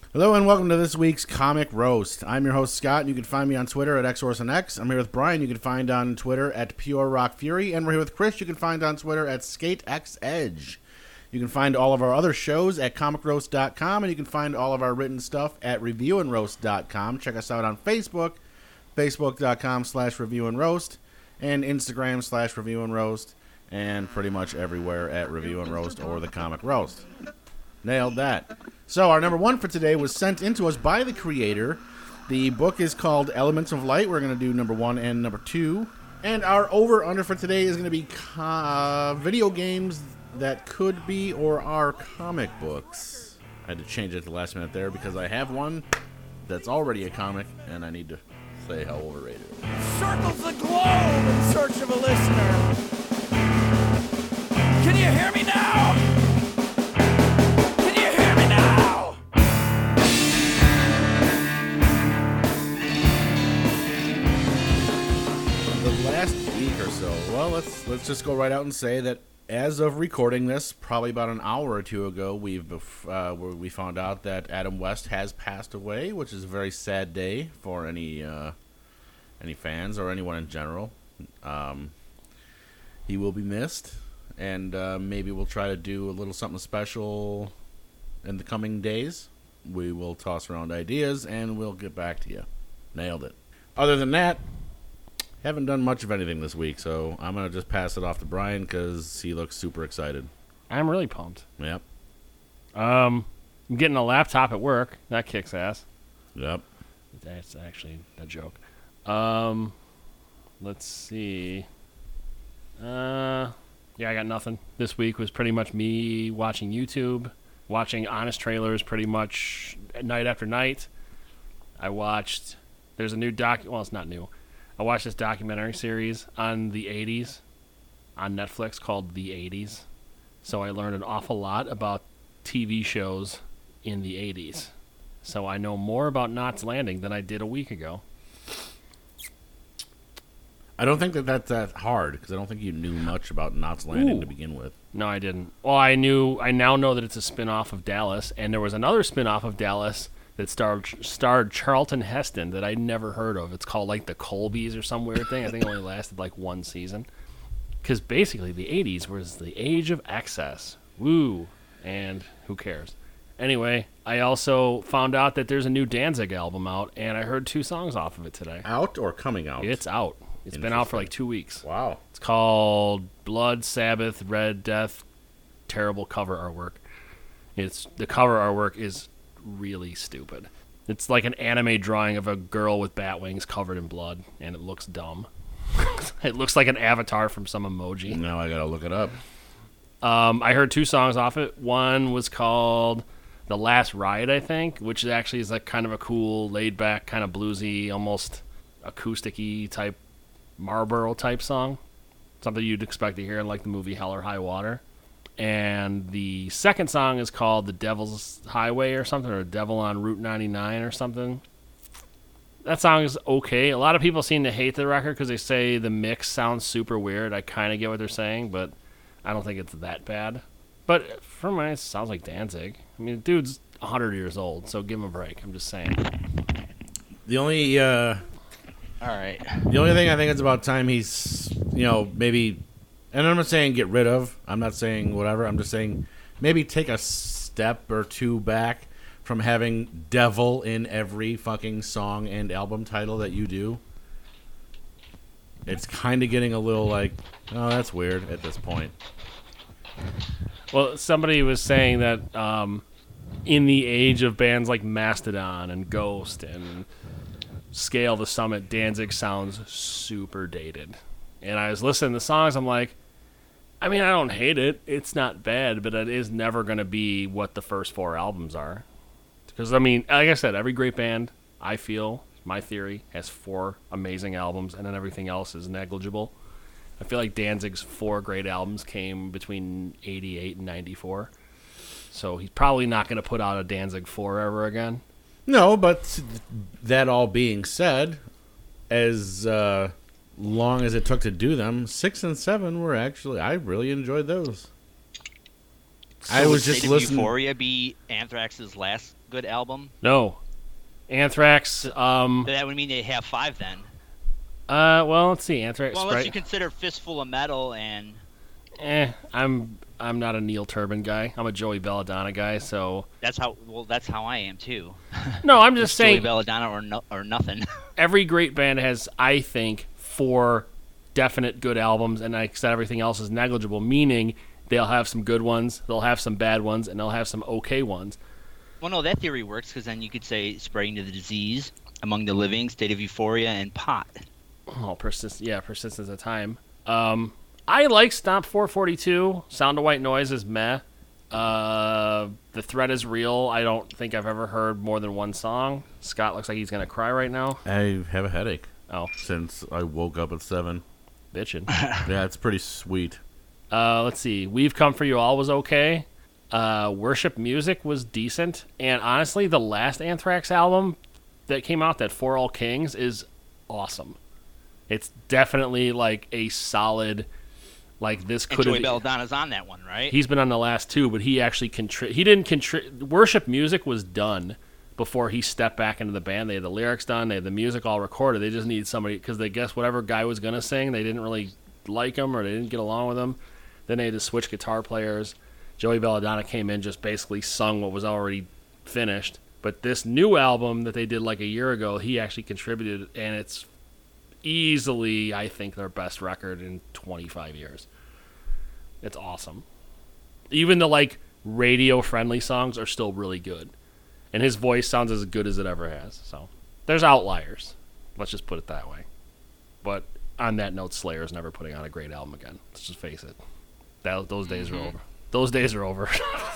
Hello and welcome to this week's Comic Roast. I'm your host Scott, and you can find me on Twitter at XOrsonX. I'm here with Brian. You can find on Twitter at Pure Rock Fury, and we're here with Chris. You can find on Twitter at SkateXEdge. You can find all of our other shows at comicroast.com, and you can find all of our written stuff at reviewandroast.com. Check us out on Facebook, facebook.com/reviewandroast, and Instagram/reviewandroast, and pretty much everywhere at Review and Roast or the Comic Roast. Nailed that. So our number one for today was sent in to us by the creator. The book is called Elements of Light. We're going to do number one and number two. And our over-under for today is going to be video games that could be or are comic books. I had to change it at the last minute there because I have one that's already a comic, and I need to say how overrated it is. Circles the globe in search of a listener. Can you hear me now? Can you hear me now? The last week or so, well, let's just go right out and say that as of recording this, probably about an hour or two ago, we found out that Adam West has passed away, which is a very sad day for any fans or anyone in general. He will be missed, and maybe we'll try to do a little something special in the coming days. We will toss around ideas, and we'll get back to you. Nailed it. Other than that, haven't done much of anything this week, so I'm going to just pass it off to Brian because he looks super excited. I'm really pumped. Yep. I'm getting a laptop at work. That kicks ass. Yep. That's actually a joke. Let's see. Yeah, I got nothing. This week was pretty much me watching YouTube, watching honest trailers pretty much night after night. There's a new well, it's not new. I watched this documentary series on the 80s on Netflix called The 80s. So I learned an awful lot about TV shows in the 80s. So I know more about Knots Landing than I did a week ago. I don't think that's that hard because I don't think you knew much about Knots Landing to begin with. No, I didn't. Well, I now know that it's a spin-off of Dallas, and there was another spin-off of Dallas that starred Charlton Heston that I'd never heard of. It's called like the Colbys or some weird thing. I think it only lasted like one season. Because basically the 80s was the age of excess. Woo! And who cares? Anyway, I also found out that there's a new Danzig album out, and I heard 2 songs off of it today. Out or coming out? It's out. It's been out for like 2 weeks. Wow. It's called Blood, Sabbath, Red Death. Terrible cover artwork. The cover artwork is really stupid. It's like an anime drawing of a girl with bat wings covered in blood, and it looks dumb. It looks like an avatar from some emoji. Now I gotta look it up. I heard 2 songs off it. One was called The Last Ride, I think, which actually is like kind of a cool, laid-back, kind of bluesy, almost acoustic-y type Marlboro type song. Something you'd expect to hear in like the movie Hell or High Water. And the second song is called The Devil's Highway or something, or Devil on Route 99 or something. That song is okay. A lot of people seem to hate the record because they say the mix sounds super weird. I kind of get what they're saying, but I don't think it's that bad. But for me, it sounds like Danzig. I mean, the dude's 100 years old, so give him a break. I'm just saying. The only All right. the only thing I think it's about time he's, maybe, and I'm not saying get rid of, I'm not saying whatever, I'm just saying maybe take a step or two back from having devil in every fucking song and album title that you do. It's kind of getting a little like, oh, that's weird at this point. Well, somebody was saying that in the age of bands like Mastodon and Ghost and Scale the Summit, Danzig sounds super dated. And I was listening to the songs, I'm like, I mean, I don't hate it. It's not bad, but it is never going to be what the first 4 albums are. Because, I mean, like I said, every great band, I feel, my theory, has 4 amazing albums, and then everything else is negligible. I feel like Danzig's 4 great albums came between 88 and 94. So he's probably not going to put out a Danzig 4 ever again. No, but that all being said, as long as it took to do them, 6 and 7 were actually, I really enjoyed those. So I would was just State of listening. Euphoria be Anthrax's last good album? No. Anthrax. So that would mean they have 5 then. Well, let's see. Anthrax. Well, unless you consider Fistful of Metal and. I'm not a Neil Turbin guy. I'm a Joey Belladonna guy. So That's how I am too. no, I'm just saying. Joey Belladonna or nothing. Every great band has, I think, 4 definite good albums, and like I said, everything else is negligible. Meaning they'll have some good ones, they'll have some bad ones, and they'll have some okay ones. Well, no, that theory works because then you could say Spreading to the Disease, Among the Living, State of Euphoria, and Pot. Oh, Persistence of Time. I like Stomp 442. Sound of White Noise is meh. The Threat is Real. I don't think I've ever heard more than one song. Scott looks like he's gonna cry right now. I have a headache. Oh, Since I woke up at 7. bitchin'. Yeah, it's pretty sweet. Let's see. We've Come For You All was okay. Worship Music was decent. And honestly, the last Anthrax album that came out, that For All Kings, is awesome. It's definitely like a solid, like this And could Joey have. Belladonna's on that one, right? He's been on the last 2, but he actually he didn't contribute. Worship Music was done before he stepped back into the band. They had the lyrics done, they had the music all recorded. They just needed somebody, because they guess whatever guy was gonna sing, they didn't really like him or they didn't get along with him. Then they had to switch guitar players. Joey Belladonna came in, just basically sung what was already finished. But this new album that they did like a year ago, he actually contributed, and it's easily, I think, their best record in 25 years. It's awesome. Even the like radio-friendly songs are still really good. And his voice sounds as good as it ever has. So there's outliers. Let's just put it that way. But on that note, Slayer's never putting out a great album again. Let's just face it. Those days are over. Those days are over.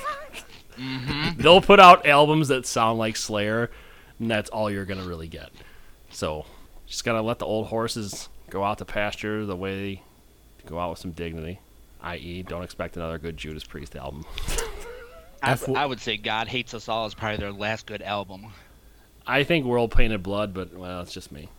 They'll put out albums that sound like Slayer, and that's all you're going to really get. So just got to let the old horses go out to pasture the way they go out with some dignity. I.e., don't expect another good Judas Priest album. I would say God Hates Us All is probably their last good album. I think World Painted Blood, but, well, it's just me.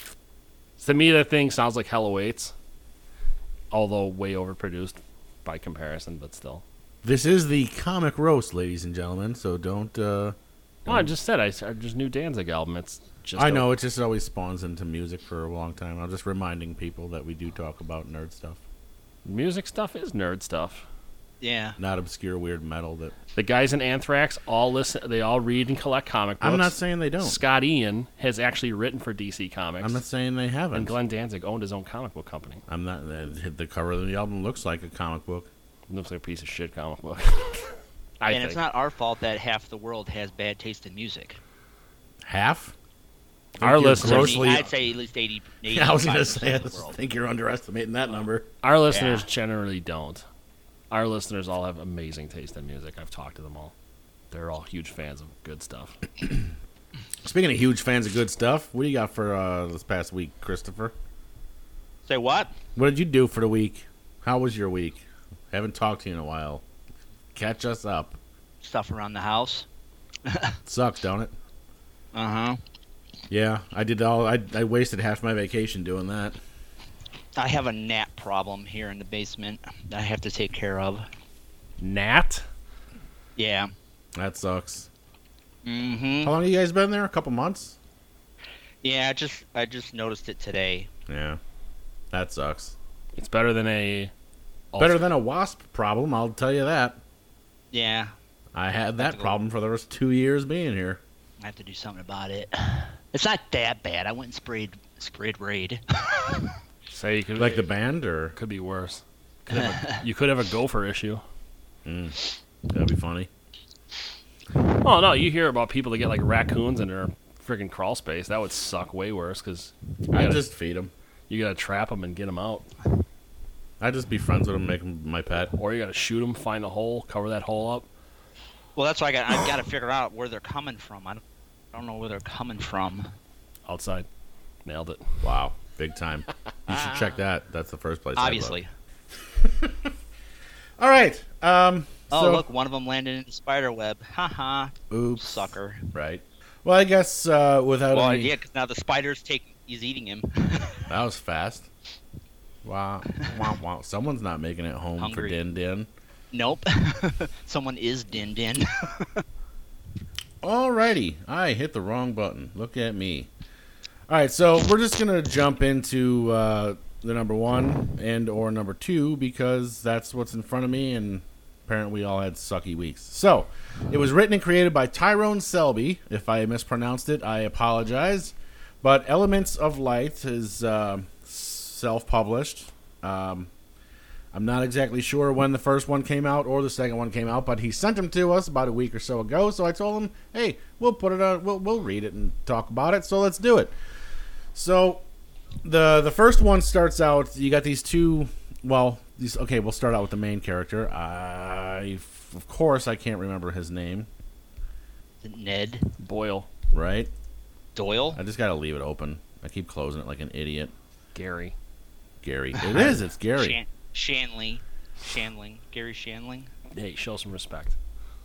To me, that thing sounds like Hell Awaits, although way overproduced by comparison, but still. This is the comic roast, ladies and gentlemen, so don't... Well, I just said, I just knew Danzig album. It's just I know, it just always spawns into music for a long time. I'm just reminding people that we do talk about nerd stuff. Music stuff is nerd stuff. Yeah. Not obscure, weird metal that... The guys in Anthrax all listen. They all read and collect comic books. I'm not saying they don't. Scott Ian has actually written for DC Comics. I'm not saying they haven't. And Glenn Danzig owned his own comic book company. I'm not... The cover of the album looks like a comic book. It looks like a piece of shit comic book. And it's not our fault that half the world has bad taste in music. Half? Our listeners, grossly- I'd say at least 80. Yeah, I was going to say, I of the world. think you're underestimating that number. our listeners generally don't. Our listeners all have amazing taste in music. I've talked to them all. They're all huge fans of good stuff. Speaking of huge fans of good stuff, what do you got for this past week, Christopher? Say what? What did you do for the week? How was your week? Haven't talked to you in a while. Catch us up. Stuff around the house. Sucks, don't it? Uh-huh. Yeah, I did all. I wasted half my vacation doing that. I have a gnat problem here in the basement that I have to take care of. Nat? Yeah. That sucks. Mm-hmm. How long have you guys been there? A couple months? Yeah, I just noticed it today. Yeah, that sucks. It's better than a... Better than a wasp problem, I'll tell you that. Yeah. I had that problem for the first 2 years being here. I have to do something about it. It's not that bad. I went and sprayed Raid. Say you could... Like the band, or Could be worse. You could have a gopher issue. that'd be funny. Oh, no, you hear about people that get, like, raccoons in their freaking crawl space. That would suck way worse, because I just feed them. you got to trap them and get them out. I'd just be friends with them, make them my pet. Or you got to shoot them, find a hole, cover that hole up. Well, that's why I've got to figure out where they're coming from. I don't know where they're coming from. Outside. Nailed it. Wow, big time. You should check that. That's the first place. Obviously. All right. Oh, So, look, one of them landed in the spider web. Haha. Oops. Sucker. Right. Well, I guess without Well, any... yeah, because now the spider's he's eating him. That was fast. Wow. Wow. Someone's not making it home Hungry. for Din Din. Nope. Someone is Din Din. Alrighty, I hit the wrong button. Look at me. All right, so we're just gonna jump into the number 1 and or number 2 because that's what's in front of me, and apparently we all had sucky weeks. So it was written and created by Tyrone Selby. If I mispronounced it, I apologize. But Elements of Light is self-published. I'm not exactly sure when the first one came out or the second one came out, but he sent them to us about a week or so ago. So I told him, "Hey, we'll put it on. We'll read it and talk about it. So let's do it." So the first one starts out. You got these two. Well, these. Okay, we'll start out with the main character. Of course, I can't remember his name. Ned Boyle. Right. Doyle. I just gotta leave it open. I keep closing it like an idiot. Gary. It is. It's Gary. Shanling. Gary Shanling. Hey, show some respect.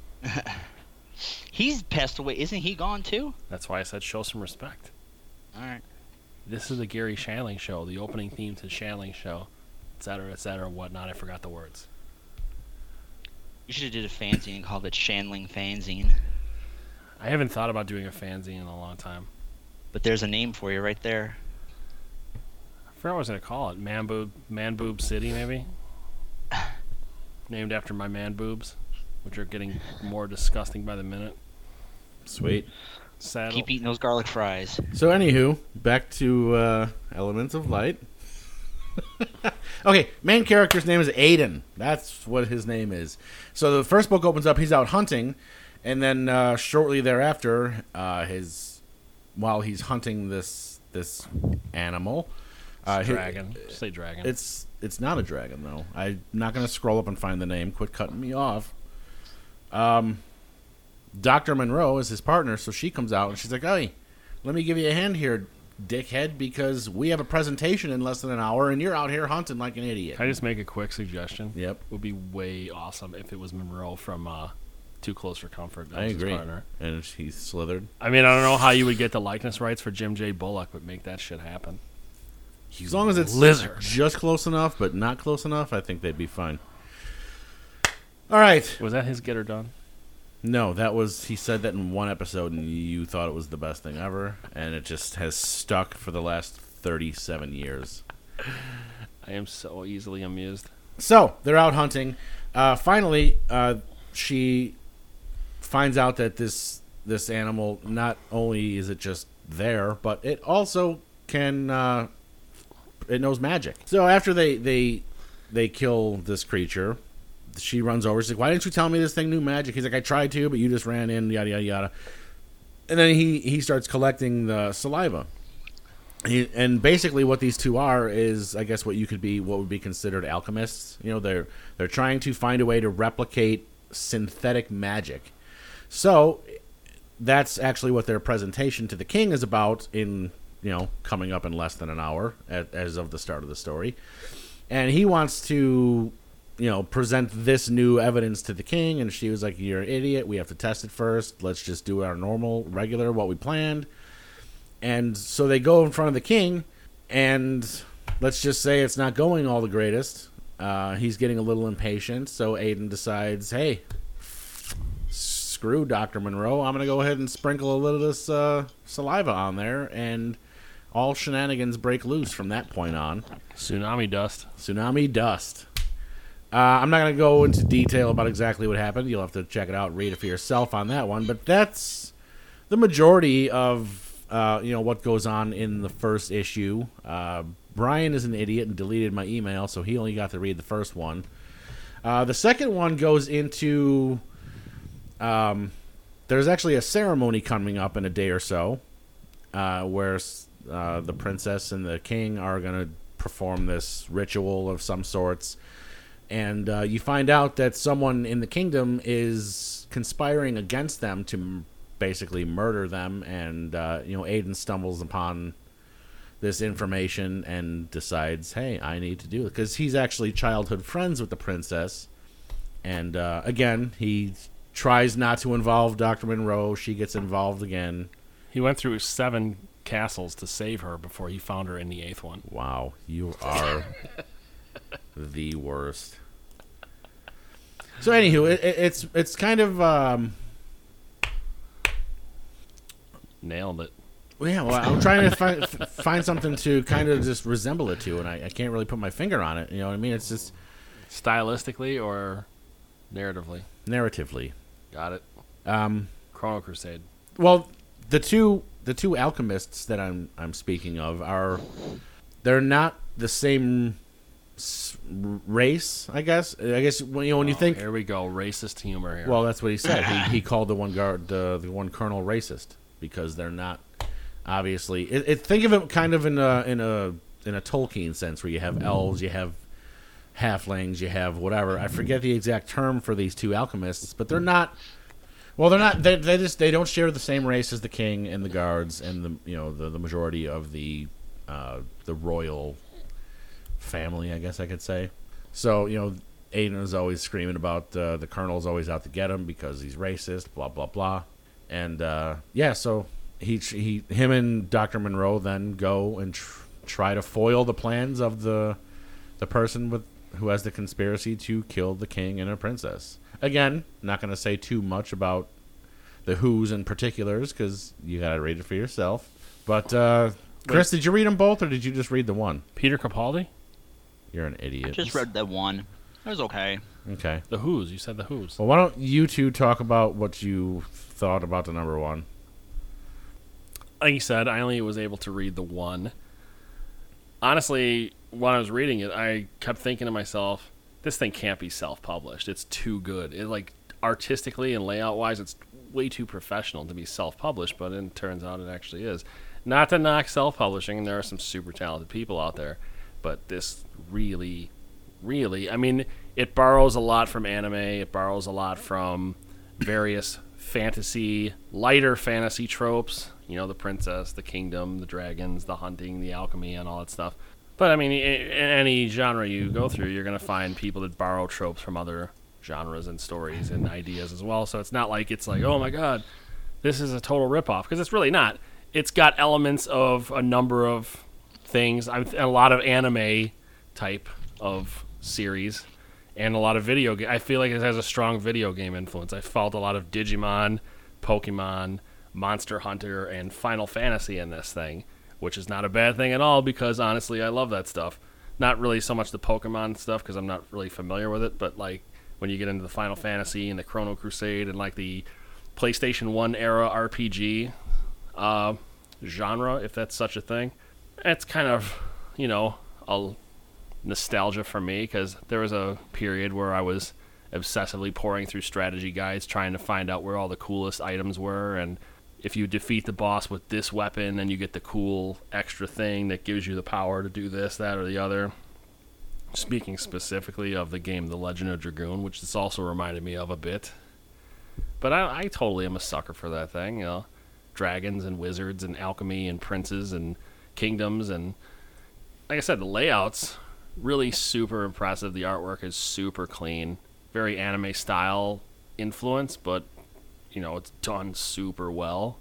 He's passed away. Isn't he gone too? That's why I said show some respect. All right. This is the Gary Shandling show, the opening theme to Shandling show, etc., whatnot. I forgot the words. You should have did a fanzine and called it Shanling Fanzine. I haven't thought about doing a fanzine in a long time. But there's a name for you right there. I forgot what I was going to call it. Man Boob City, maybe? Named after my man boobs, which are getting more disgusting by the minute. Sweet. Saddle. Keep eating those garlic fries. So, anywho, back to Elements of Light. Okay, main character's name is Aiden. That's what his name is. So the first book opens up, he's out hunting, and then shortly thereafter, while he's hunting this animal... dragon. Say dragon. It's not a dragon, though. I'm not going to scroll up and find the name. Quit cutting me off. Dr. Monroe is his partner, so she comes out, and she's like, "Hey, let me give you a hand here, dickhead, because we have a presentation in less than an hour, and you're out here hunting like an idiot." Can I just make a quick suggestion? Yep. It would be way awesome if it was Monroe from Too Close for Comfort. I agree. Partner. And he slithered. I mean, I don't know how you would get the likeness rights for Jim J. Bullock, but make that shit happen. As long as it's Lizard. just close enough, but not close enough, I think they'd be fine. All right. Was that his get her done? No, he said that in one episode, and you thought it was the best thing ever, and it just has stuck for the last 37 years. I am so easily amused. So, they're out hunting. Finally, she finds out that this animal, not only is it just there, but it also can... it knows magic. So after they kill this creature, she runs over. She's like, "Why didn't you tell me this thing knew magic?" He's like, "I tried to, but you just ran in, yada, yada, yada." And then he starts collecting the saliva. And basically what these two are is, I guess, what would be considered alchemists. You know, they're trying to find a way to replicate synthetic magic. So that's actually what their presentation to the king is about coming up in less than an hour as of the start of the story. And he wants to, present this new evidence to the king. And she was like, "You're an idiot. We have to test it first. Let's just do our normal, regular, what we planned." And so they go in front of the king, and let's just say it's not going all the greatest. He's getting a little impatient. So Aiden decides, "Hey, screw Dr. Monroe. I'm going to go ahead and sprinkle a little of this saliva on there." And all shenanigans break loose from that point on. Tsunami dust. I'm not going to go into detail about exactly what happened. You'll have to check it out and read it for yourself on that one. But that's the majority of what goes on in the first issue. Brian is an idiot and deleted my email, so he only got to read the first one. The second one goes into... there's actually a ceremony coming up in a day or so where the princess and the king are going to perform this ritual of some sorts. And you find out that someone in the kingdom is conspiring against them to basically murder them. And, Aiden stumbles upon this information and decides, "Hey, I need to do it." Because he's actually childhood friends with the princess. And, again, he tries not to involve Dr. Monroe. She gets involved again. He went through 7 castles to save her before he found her in the 8th one. Wow, you are the worst. So, anywho, it's kind of nailed it. Well, yeah, well, I'm trying to find something to kind of just resemble it to, and I can't really put my finger on it. You know what I mean? It's just Stylistically or narratively? narratively. Got it. Chrono Crusade. Well, the two alchemists that I'm speaking of they're not the same race, I guess. I guess when you think, here we go, racist humor here. well, that's what he said. He called the one colonel racist because they're not obviously. Think of it kind of in a Tolkien sense, where you have elves, you have halflings, you have whatever. I forget the exact term for these two alchemists, but they're not. Well, they're not. They don't share the same race as the king and the guards and the majority of the royal family, I guess I could say. So Aiden is always screaming about the colonel's always out to get him because he's racist, blah blah blah, and so him and Dr. Monroe then go and try to foil the plans of the person who has the conspiracy to kill the king and a princess. Again, not going to say too much about the who's and particulars because you got to read it for yourself. But Chris, did you read them both or did you just read the one? Peter Capaldi? You're an idiot. I just read that one. It was okay. Okay. The Who's. You said the Who's. Well, why don't you two talk about what you thought about the number one? Like you said, I only was able to read the one. Honestly, when I was reading it, I kept thinking to myself, this thing can't be self-published. It's too good. It, like, artistically and layout-wise, it's way too professional to be self-published, but it turns out it actually is. Not to knock self-publishing, and there are some super talented people out there, but this really, I mean, it borrows a lot from anime. It borrows a lot from various lighter fantasy tropes. The princess, the kingdom, the dragons, the hunting, the alchemy, and all that stuff. But, I mean, in any genre you go through, you're going to find people that borrow tropes from other genres and stories and ideas as well. So it's not like it's like, oh, my God, this is a total ripoff, because it's really not. It's got elements of a number of things, a lot of anime type of series, and a lot of video game. I feel like it has a strong video game influence. I felt a lot of Digimon, Pokemon, Monster Hunter, and Final Fantasy in this thing, which is not a bad thing at all because, honestly, I love that stuff. Not really so much the Pokemon stuff because I'm not really familiar with it, but, like, when you get into the Final Fantasy and the Chrono Crusade and, like, the PlayStation 1 era RPG genre, if that's such a thing, it's kind of, a nostalgia for me because there was a period where I was obsessively pouring through strategy guides trying to find out where all the coolest items were, and if you defeat the boss with this weapon, then you get the cool extra thing that gives you the power to do this, that, or the other. Speaking specifically of the game The Legend of Dragoon, which this also reminded me of a bit. But I totally am a sucker for that thing, dragons and wizards and alchemy and princes and kingdoms, and like I said, the layout's really super impressive. The artwork is super clean, very anime style influence, but it's done super well.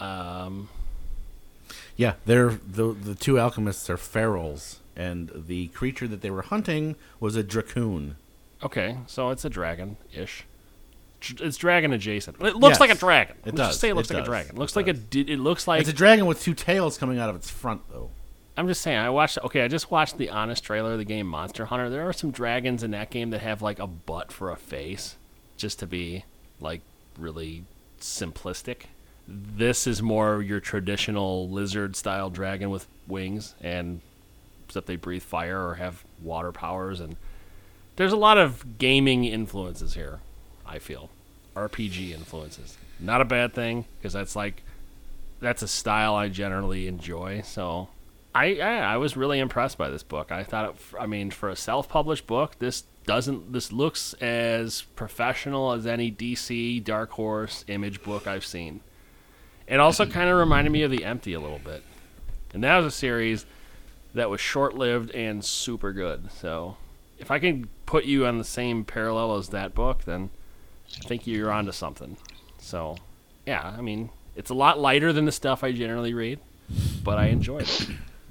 Yeah, they're the two alchemists are ferals, and the creature that they were hunting was a dracoon. Okay, so it's a dragon-ish. It's dragon adjacent. It looks like a dragon. Let's just does. say it looks like a dragon. It looks like it's a dragon with two tails coming out of its front, though. I'm just saying. I just watched the honest trailer of the game Monster Hunter. There are some dragons in that game that have like a butt for a face, just to be like really simplistic. This is more your traditional lizard-style dragon with wings, and except they breathe fire or have water powers, and there's a lot of gaming influences here. I feel RPG influences. Not a bad thing because that's a style I generally enjoy. So I was really impressed by this book. I thought, for a self-published book, this looks as professional as any DC Dark Horse Image book I've seen. It also kind of reminded me of The Empty a little bit, and that was a series that was short-lived and super good. So if I can put you on the same parallel as that book, then I think you're onto something. So yeah, it's a lot lighter than the stuff I generally read, but I enjoyed it.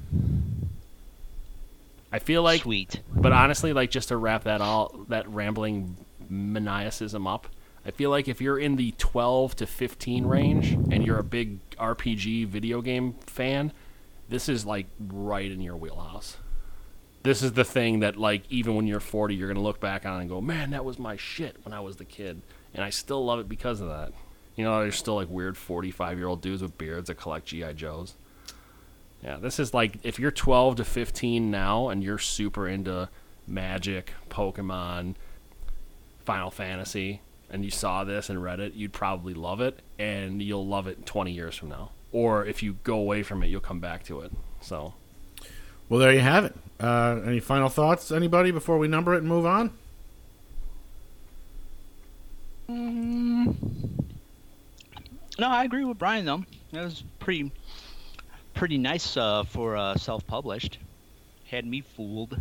I feel like, sweet. But honestly, like, just to wrap that rambling maniacism up, I feel like if you're in the 12 to 15 range and you're a big RPG video game fan, this is like right in your wheelhouse. This is the thing that, like, even when you're 40, you're going to look back on and go, man, that was my shit when I was the kid. And I still love it because of that. You know, there's still, like, weird 45-year-old dudes with beards that collect G.I. Joes. Yeah, this is like, if you're 12 to 15 now and you're super into Magic, Pokemon, Final Fantasy, and you saw this and read it, you'd probably love it, and you'll love it 20 years from now. Or if you go away from it, you'll come back to it. So... Well, there you have it. Any final thoughts, anybody, before we number it and move on? No, I agree with Brian, though. That was pretty nice for self-published. Had me fooled.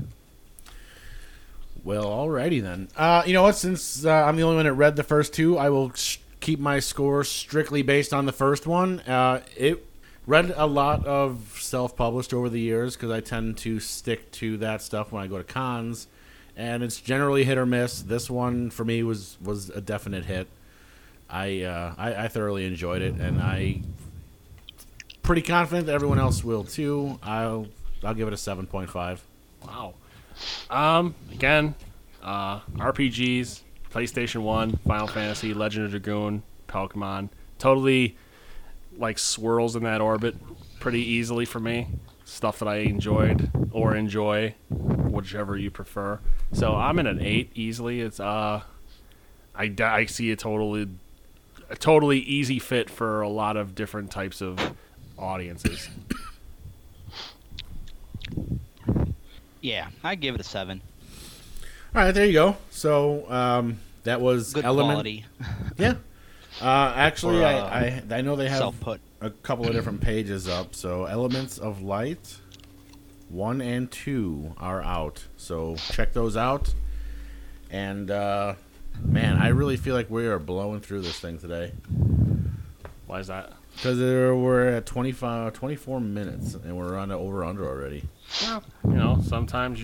Well, alrighty then. You know what? Since I'm the only one that read the first two, I will keep my score strictly based on the first one. It read a lot of self-published over the years because I tend to stick to that stuff when I go to cons, and it's generally hit or miss. This one for me was a definite hit. I thoroughly enjoyed it, and I'm pretty confident that everyone else will too. I'll give it a 7.5. Wow. Again, RPGs, PlayStation 1, Final Fantasy, Legend of Dragoon, Pokemon, totally like swirls in that orbit pretty easily for me. Stuff that I enjoyed or enjoy, whichever you prefer. So I'm in an 8 easily. It's I see a totally easy fit for a lot of different types of audiences. Yeah, I'd give it a 7. All right, there you go. So that was Good Element. quality. Yeah. Actually, Or, I know they have self-put. a couple of different pages up. So Elements of Light 1 and 2 are out. So check those out. And man, I really feel like we are blowing through this thing today. Why is that? Because we're at 24 minutes, and we're on the over-under already. Well, you know, sometimes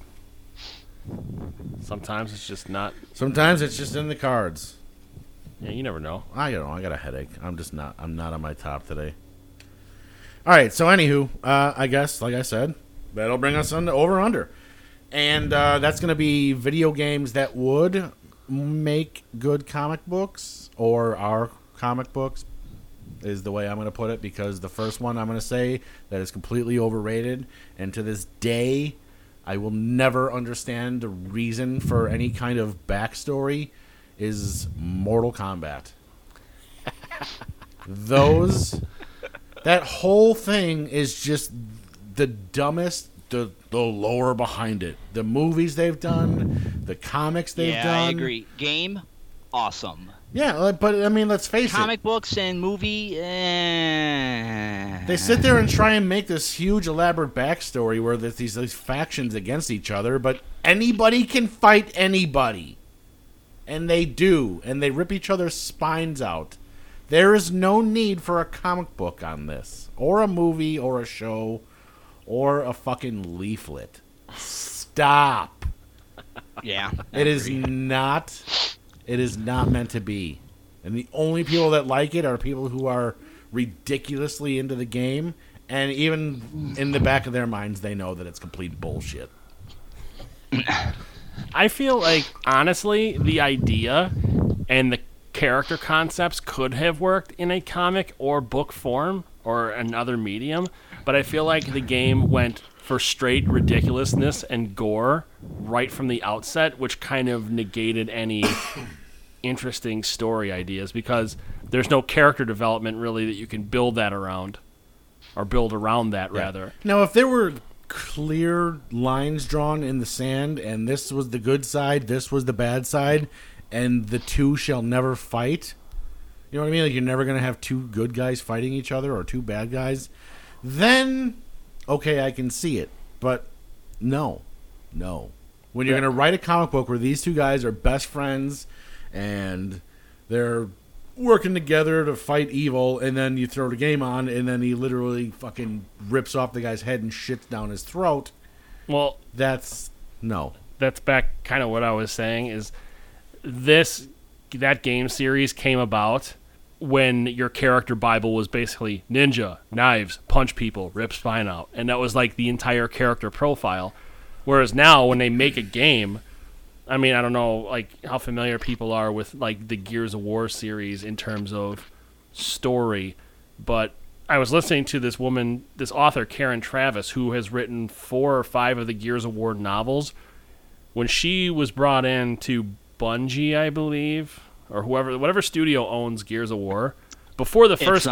it's just not. Sometimes it's just in the cards. Yeah, you never know. I don't know. I got a headache. I'm not on my top today. All right. So, anywho, I guess, like I said, that'll bring us on to over-under. And that's going to be video games that would make good comic books, or are comic books, is the way I'm going to put it, because the first one I'm going to say that is completely overrated, and to this day, I will never understand the reason for any kind of backstory, is Mortal Kombat. That whole thing is just the dumbest, the lore behind it. The movies they've done, the comics they've done. Yeah, I agree. Game, awesome. Yeah, but I mean, let's face it. Comic books and movie, They sit there and try and make this huge, elaborate backstory where there's these factions against each other, but anybody can fight anybody. And they do, and they rip each other's spines out. There is no need for a comic book on this, or a movie, or a show, or a fucking leaflet. Stop. Yeah. It is not meant to be. And the only people that like it are people who are ridiculously into the game, and even in the back of their minds, they know that it's complete bullshit. I feel like, honestly, the idea and the character concepts could have worked in a comic or book form or another medium, but I feel like the game went for straight ridiculousness and gore right from the outset, which kind of negated any interesting story ideas, because there's no character development really that you can build that around, or build around that, rather. Now, if there were clear lines drawn in the sand, and this was the good side, this was the bad side, and the two shall never fight, you know what I mean? Like, you're never going to have two good guys fighting each other, or two bad guys, then, okay, I can see it. But, no. When you're going to write a comic book where these two guys are best friends, and they're working together to fight evil, and then you throw the game on, and then he literally fucking rips off the guy's head and shits down his throat. Well, That's no. that's back kind of what I was saying, is this that game series came about when your character Bible was basically ninja, knives, punch people, rip spine out. And that was like the entire character profile. Whereas now when they make a game, I mean, I don't know like how familiar people are with like the Gears of War series in terms of story, but I was listening to this woman, this author, Karen Travis, who has written 4 or 5 of the Gears of War novels. When she was brought in to Bungie, I believe, or whatever studio owns Gears of War, before the first...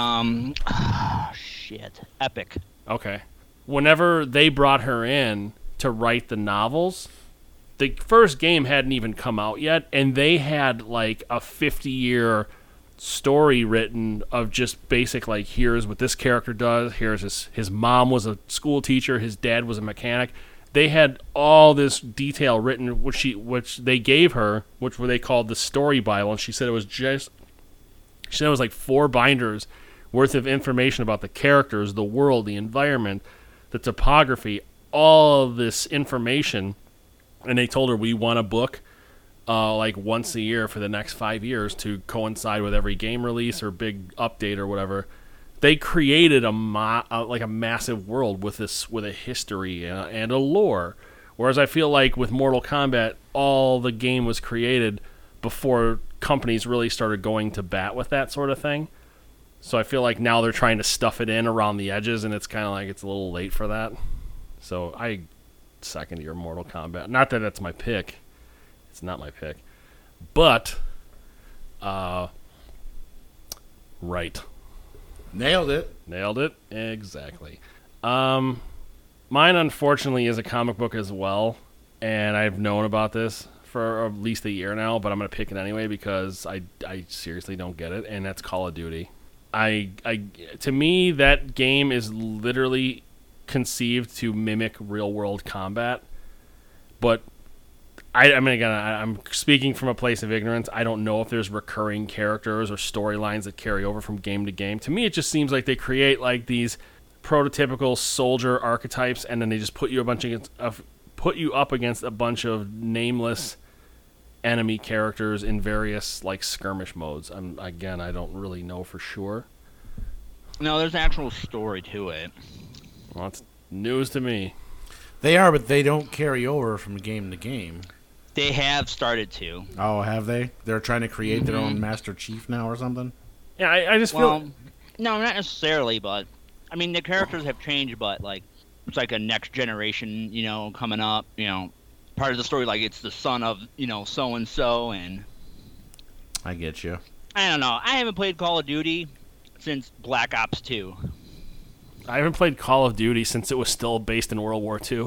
Epic. Okay. Whenever they brought her in to write the novels, the first game hadn't even come out yet, and they had like a 50-year story written of just basic, like, here's what this character does, here's his mom was a school teacher, his dad was a mechanic. They had all this detail written, which they gave her, which they called the story Bible, and she said it was like 4 binders worth of information about the characters, the world, the environment, the topography, all of this information. And they told her, we want a book like once a year for the next 5 years to coincide with every game release or big update or whatever. They created a massive world with a history and a lore. Whereas I feel like with Mortal Kombat, all the game was created before companies really started going to bat with that sort of thing. So I feel like now they're trying to stuff it in around the edges, and it's kind of like it's a little late for that. So I second your Mortal Kombat. Not that that's my pick. It's not my pick. But, right. Nailed it. Nailed it. Exactly. Mine, unfortunately, is a comic book as well, and I've known about this for at least a year now, but I'm going to pick it anyway because I seriously don't get it, and that's Call of Duty. To me, that game is literally conceived to mimic real-world combat, but I mean, again, I'm speaking from a place of ignorance. I don't know if there's recurring characters or storylines that carry over from game to game. To me, it just seems like they create like these prototypical soldier archetypes, and then they just put you up against a bunch of nameless enemy characters in various like skirmish modes. I don't really know for sure. No, there's an actual story to it. Well, it's news to me. They are, but they don't carry over from game to game. They have started to. Oh, have they? They're trying to create their own Master Chief now or something? Yeah, I just feel... No, not necessarily, but... I mean, the characters have changed, but, like, it's like a next generation, coming up, part of the story, like, it's the son of, so-and-so, and... I get you. I don't know. I haven't played Call of Duty since Black Ops 2. I haven't played Call of Duty since it was still based in World War II.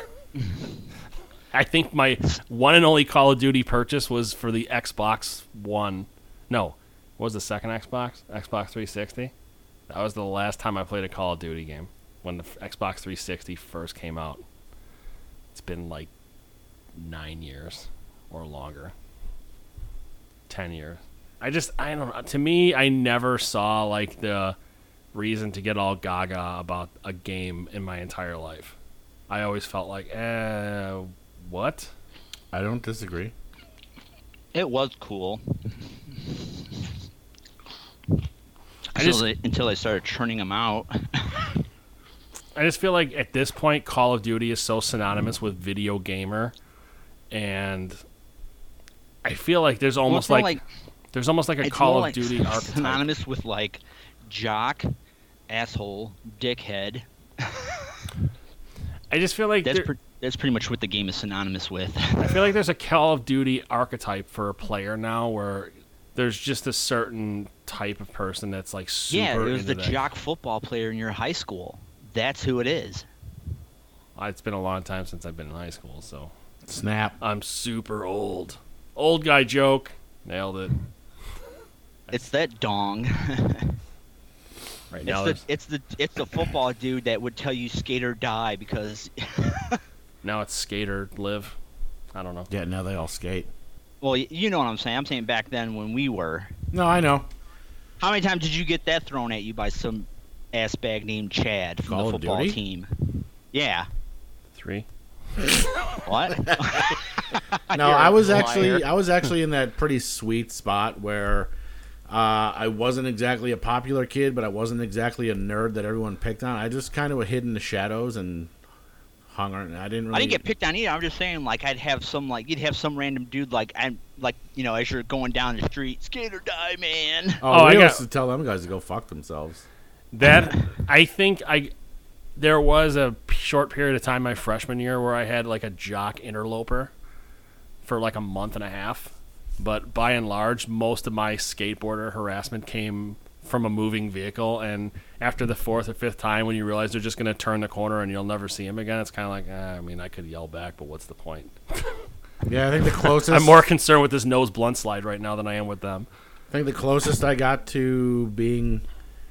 I think my one and only Call of Duty purchase was for the Xbox One. No, what was the second Xbox? Xbox 360? That was the last time I played a Call of Duty game, when the Xbox 360 first came out. It's been like 9 years or longer. 10 years. I don't know. To me, I never saw like the reason to get all gaga about a game in my entire life. I always felt like, what? I don't disagree. It was cool. Until they started churning them out. I just feel like at this point, Call of Duty is so synonymous with video gamer, and I feel like there's almost like a Call of Duty archetype. Synonymous with like jock, asshole, dickhead. I just feel like that's pretty much what the game is synonymous with. I feel like there's a Call of Duty archetype for a player now where there's just a certain type of person that's like super it was into the jock football player in your high school. That's who it is. It's been a long time since I've been in high school, so... Snap. I'm super old. Old guy joke. Nailed it. It's that dong. Right now, it's the football dude that would tell you skate or die because. Now it's skate or live. I don't know. Yeah, now they all skate. Well, you know what I'm saying. I'm saying back then when we were. No, I know. How many times did you get that thrown at you by some ass bag named Chad from the football team? Yeah. 3. What? No, You're I a was liar. actually in that pretty sweet spot where I wasn't exactly a popular kid, but I wasn't exactly a nerd that everyone picked on. I just kind of hid in the shadows and hung around. I didn't really. I didn't get picked on either. I'm just saying, like, I'd have some, like, you'd have some random dude, like, as you're going down the street, skate or die, man. Oh, I we got- used to tell them guys to go fuck themselves. That I think there was a short period of time my freshman year where I had like a jock interloper for like a month and a half, but by and large, most of my skateboarder harassment came from a moving vehicle. And after the fourth or fifth time, when you realize they're just going to turn the corner and you'll never see him again, it's kind of like, I mean, I could yell back, but what's the point? Yeah, I think the closest. I'm more concerned with this nose blunt slide right now than I am with them. I think the closest I got to being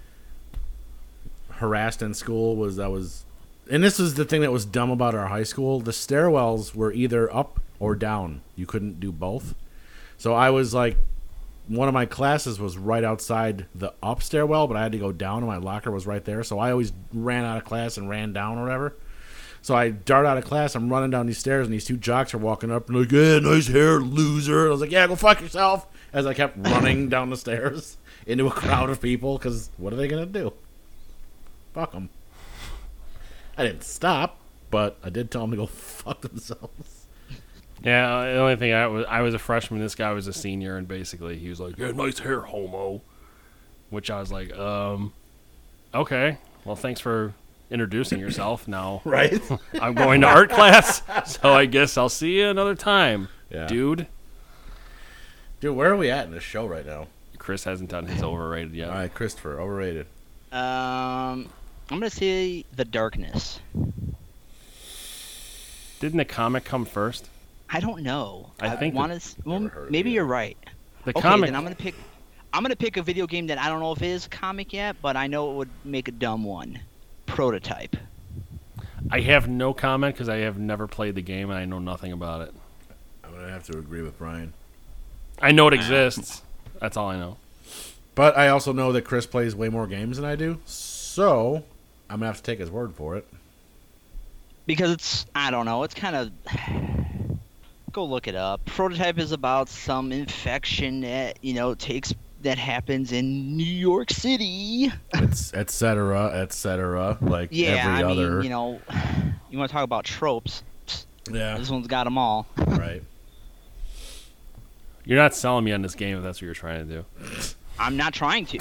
harassed in school was and this was the thing that was dumb about our high school. The stairwells were either up or down. You couldn't do both. So I was like, one of my classes was right outside the up stairwell, but I had to go down, and my locker was right there. So I always ran out of class and ran down or whatever. So I dart out of class. I'm running down these stairs, and these two jocks are walking up and like, "Yeah, nice hair, loser." And I was like, "Yeah, go fuck yourself." As I kept running down the stairs into a crowd of people, because what are they gonna do? Fuck them. I didn't stop, but I did tell them to go fuck themselves. Yeah, the only thing I was a freshman. This guy was a senior, and basically he was like, "Yeah, nice hair, homo," which I was like, okay, well, thanks for introducing yourself. Now Right? I'm going to art class, so I guess I'll see you another time, Yeah. dude. Dude, where are we at in this show right now? Chris hasn't done his overrated yet. All right, Christopher, overrated. I'm gonna say The Darkness. Didn't the comic come first? I don't know. I think want Never heard of maybe it. you're right. The Okay, comic. then I'm gonna pick a video game that I don't know if it is a comic yet, but I know it would make a dumb one. Prototype. I have no comment because I have never played the game and I know nothing about it. I'm going to have to agree with Brian. I know it exists. That's all I know. But I also know that Chris plays way more games than I do, so I'm going to have to take his word for it. Because I don't know, it's kind of go look it up. Prototype is about some infection that happens in New York City. It's et cetera, like Yeah, every I other. mean, you want to talk about tropes. Yeah, This one's got them all. right. You're not selling me on this game if that's what you're trying to do. I'm not trying to.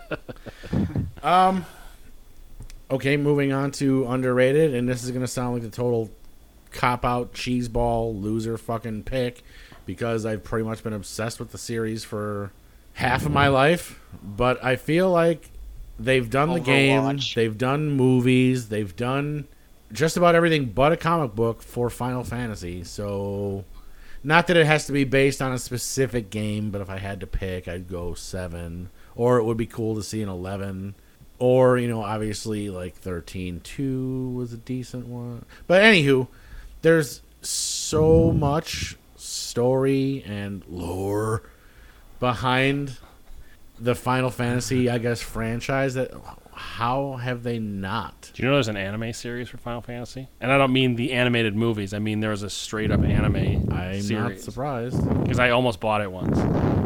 Okay, moving on to underrated, and this is going to sound like the total cop-out, cheeseball, loser fucking pick, because I've pretty much been obsessed with the series for half of my life, but I feel like they've done the game, Overwatch. they've done movies, they've done just about everything but a comic book for Final Fantasy, so not that it has to be based on a specific game, but if I had to pick, I'd go 7, or it would be cool to see an 11. Or, obviously, like 13-2 was a decent one. But anywho, there's so much story and lore behind the Final Fantasy, I guess, franchise that how have they not? Do you know there's an anime series for Final Fantasy? And I don't mean the animated movies. I mean there was a straight up anime I'm not series. surprised. Because I almost bought it once.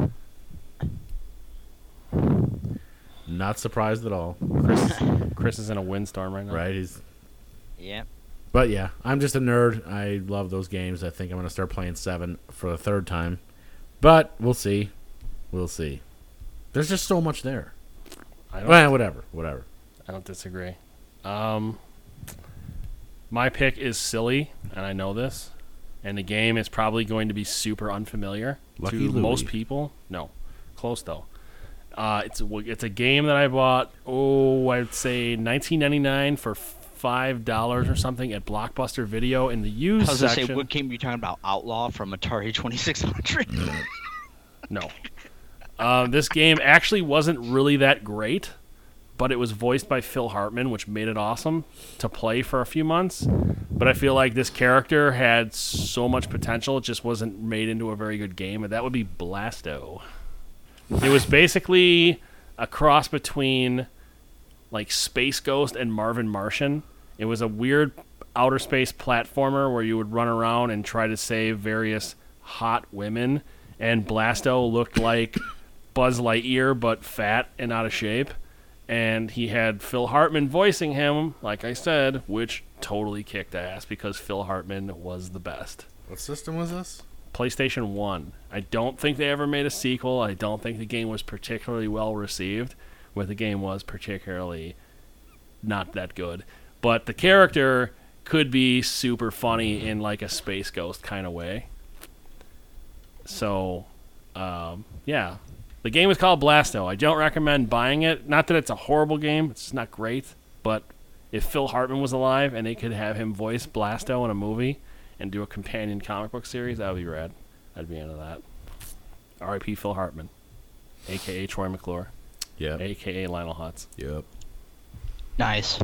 Not surprised at all. Chris is in a windstorm right now. Right? Yeah. But yeah, I'm just a nerd. I love those games. I think I'm going to start playing 7 for the third time. But we'll see. We'll see. There's just so much there. Well, whatever. I don't disagree. My pick is silly, and I know this. And the game is probably going to be super unfamiliar Lucky to Louie. most people. No, close though. It's a game that I bought. I'd say $19.99 for $5 or something at Blockbuster Video in the used I was gonna section. say, what game are you talking about? Outlaw from Atari 2600. No. This game actually wasn't really that great, but it was voiced by Phil Hartman, which made it awesome to play for a few months. But I feel like this character had so much potential, it just wasn't made into a very good game, and that would be Blasto. It was basically a cross between like Space Ghost and Marvin Martian. It was a weird outer space platformer where you would run around and try to save various hot women, and Blasto looked like Buzz Lightyear but fat and out of shape, and he had Phil Hartman voicing him, like I said, which totally kicked ass because Phil Hartman was the best. What system was this? PlayStation 1. I don't think they ever made a sequel. I don't think the game was particularly well received, but the game was particularly not that good. But the character could be super funny in like a Space Ghost kind of way. So, yeah. The game is called Blasto. I don't recommend buying it. Not that it's a horrible game. It's not great. But if Phil Hartman was alive and they could have him voice Blasto in a movie and do a companion comic book series, that would be rad. I'd be into that. R.I.P. Phil Hartman, a.k.a. Troy McClure, Yep. a.k.a. Lionel Hutz, Yep. Nice.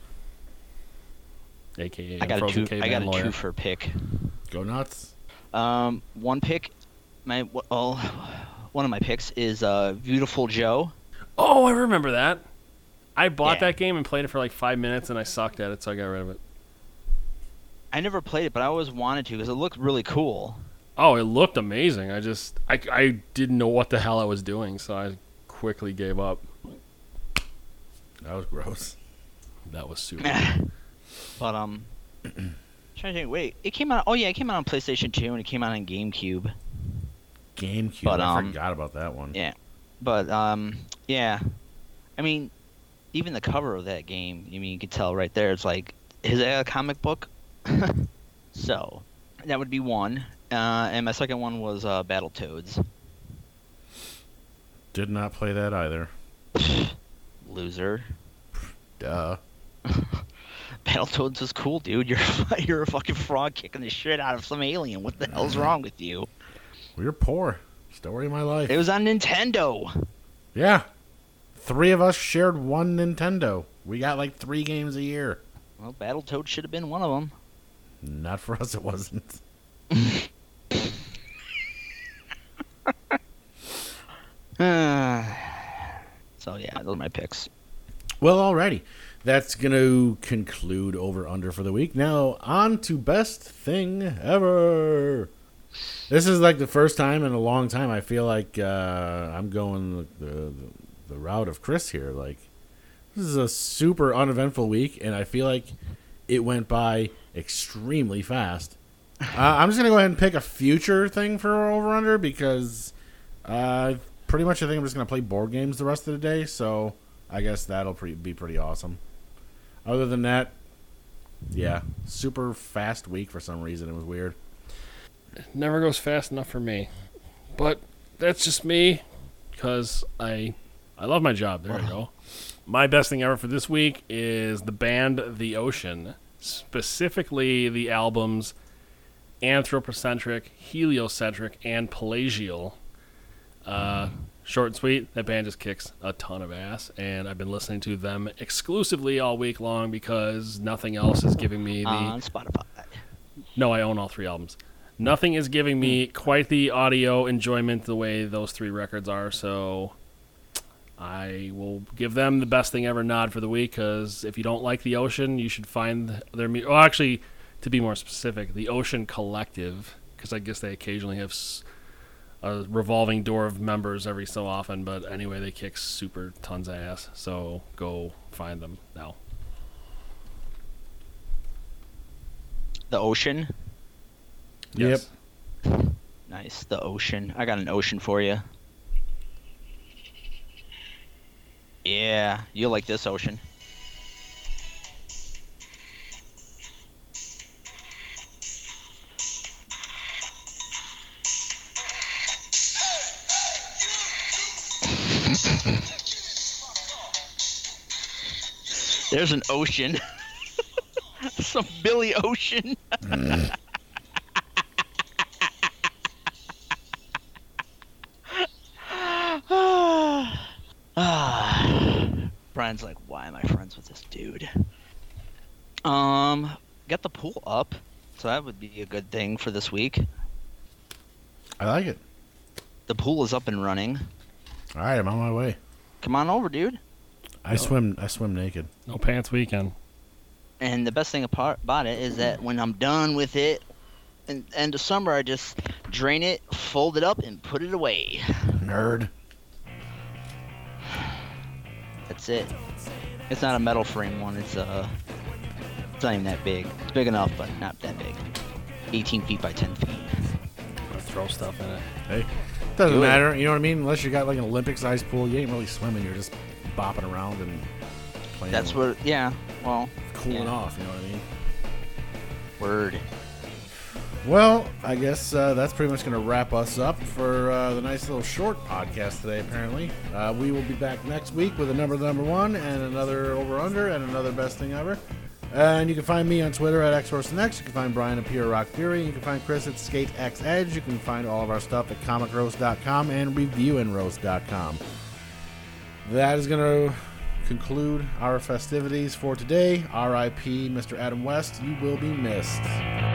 a.k.a. I got Frozen a Caveman Lawyer. two for pick. Go nuts. One pick, one of my picks is Beautiful Joe. Oh, I remember that. I bought Yeah. that game and played it for like 5 minutes, and I sucked at it, so I got rid of it. I never played it, but I always wanted to because it looked really cool. Oh, it looked amazing. I didn't know what the hell I was doing, so I quickly gave up. That was gross. That was super. But trying to think. Wait, it came out. Oh yeah, it came out on PlayStation 2 and it came out on GameCube. GameCube. But, I forgot about that one. Yeah, but yeah. I mean, even the cover of that game. I mean, you could tell right there. It's like is it a comic book? So that would be one. And my second one was Battletoads. Did not play that either. Loser. Duh. Battletoads was cool, dude. You're a fucking frog kicking the shit out of some alien. What the hell's wrong with you? We were poor. Story of my life. It was on Nintendo. Yeah. 3 of us shared one Nintendo. We got like 3 games a year. Well, Battletoads should have been one of them. Not for us, it wasn't. So yeah, those are my picks. Well, alrighty. That's going to conclude Over Under for the week. Now, on to Best Thing Ever. This is like the first time in a long time I feel like I'm going the route of Chris here. Like, this is a super uneventful week, and I feel like it went by extremely fast. I'm just going to go ahead and pick a future thing for Over Under because pretty much I think I'm just going to play board games the rest of the day, so I guess that'll be pretty awesome. Other than that, yeah, super fast week for some reason. It was weird. Never goes fast enough for me. But that's just me because I love my job. There you go. My best thing ever for this week is the band The Ocean, specifically the albums Anthropocentric, Heliocentric, and Pelagial. Short and sweet, that band just kicks a ton of ass, and I've been listening to them exclusively all week long because nothing else is giving me the... On Spotify. No, I own all 3 albums. Nothing is giving me quite the audio enjoyment the way those 3 records are, so I will give them the best thing ever nod for the week, because if you don't like The Ocean, you should find their... Well, actually, to be more specific, The Ocean Collective, because I guess they occasionally have a revolving door of members every so often, but anyway, they kick super tons of ass, so go find them now. The Ocean. Yes. Nice. The Ocean. I got an ocean for you. Yeah, you'll like this ocean. There's an ocean. Some Billy Ocean. Brian's like, why am I friends with this dude? Got the pool up, so that would be a good thing for this week. I like it. The pool is up and running. All right, I'm on my way. Come on over, dude. I swim naked. No pants weekend. And the best thing about it is that when I'm done with it, in end of summer, I just drain it, fold it up, and put it away. Nerd. That's it. It's not a metal frame one. It's not even that big. It's big enough, but not that big. 18 feet by 10 feet. Throw stuff in it. Hey, doesn't Do it. matter. You know what I mean? Unless you got like an Olympic-sized pool, you ain't really swimming. You're just bopping around and playing. That's what. Yeah. Well. Cooling yeah. off. You know what I mean? Word. Well, I guess that's pretty much going to wrap us up for the nice little short podcast today, apparently. We will be back next week with number one and another over-under and another best thing ever. And you can find me on Twitter at XHorseNext. You can find Brian at Pure Rock Fury. You can find Chris at SkateXEdge. You can find all of our stuff at ComicRoast.com and ReviewandRoast.com. That is going to conclude our festivities for today. R.I.P. Mr. Adam West. You will be missed.